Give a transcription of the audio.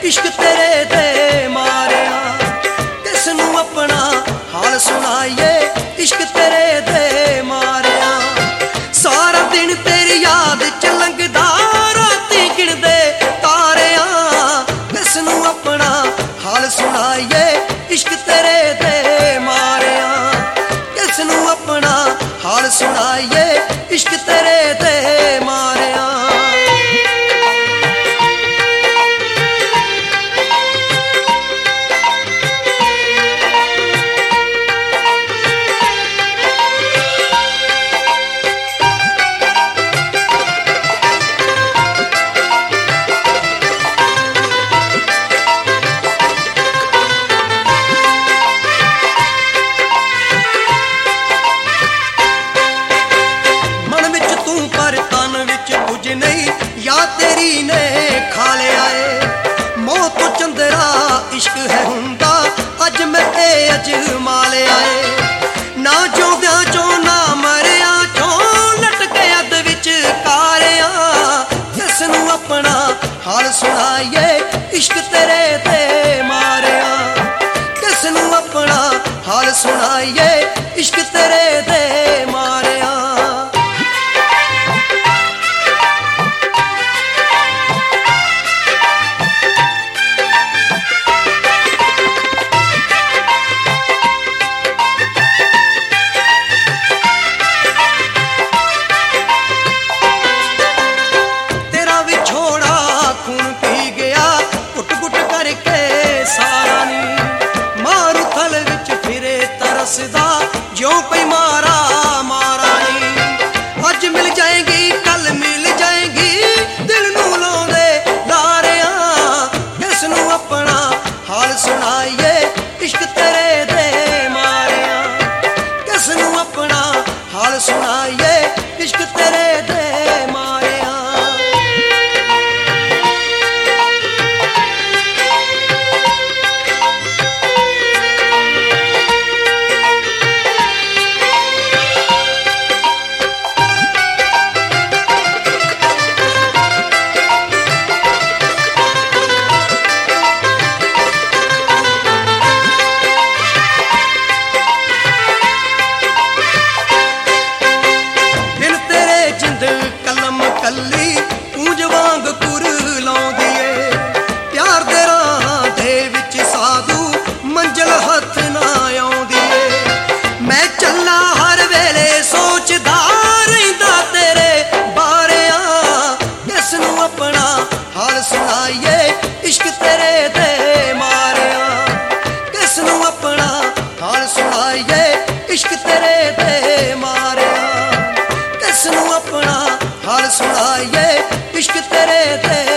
इश्क तेरे ते मारिया, किसनू अपना हाल सुनाइए इश्क तेरे ते मारिया। सारा दिन तेरी याद च लंघदा राती गिणदे तारिया, किसनू अपना हाल सुनाइए इश्क तेरे ते मारिया, किसनू अपना हाल सुनाइए इश्क तेरे ते मारिया। या तेरी ने खा लिया है मौत तो चंदरा इश्क है हुंदा अज मैं ते अजमा लिया है। ना जोद्या चो ना मरिया चो लटके अद विच कारिया, किसनू अपना हाल सुनाइए इश्क तेरे ते मारिया, किसनू अपना हाल सुनाइए इश्क तेरे ते मारिया। जो कोई मारा मारा नहीं अज मिल जाएगी कल मिल जाएगी दिल नू लाउंदे लारिया, किसनू अपना हाल सुनाइए इश्क तेरे ते मारिया, किसनू अपना हाल सुनाइए इश्क तेरे ते मारिया। कल्ली पूंज वांग कुर लाउंदी ए प्यार दे राहां दे विच साधू मंजिल हथ ना आउंदी ए। मैं चला हर वेले सोचदा रहिंदा तेरे बारिया, किसनू अपना हाल सुनाइए इश्क तेरे ते मारिया, किसनू अपना हाल सुनाइए इश्क तेरे ते मारिया, किसनू अपना हाल सुनाइए इश्क तेरे ते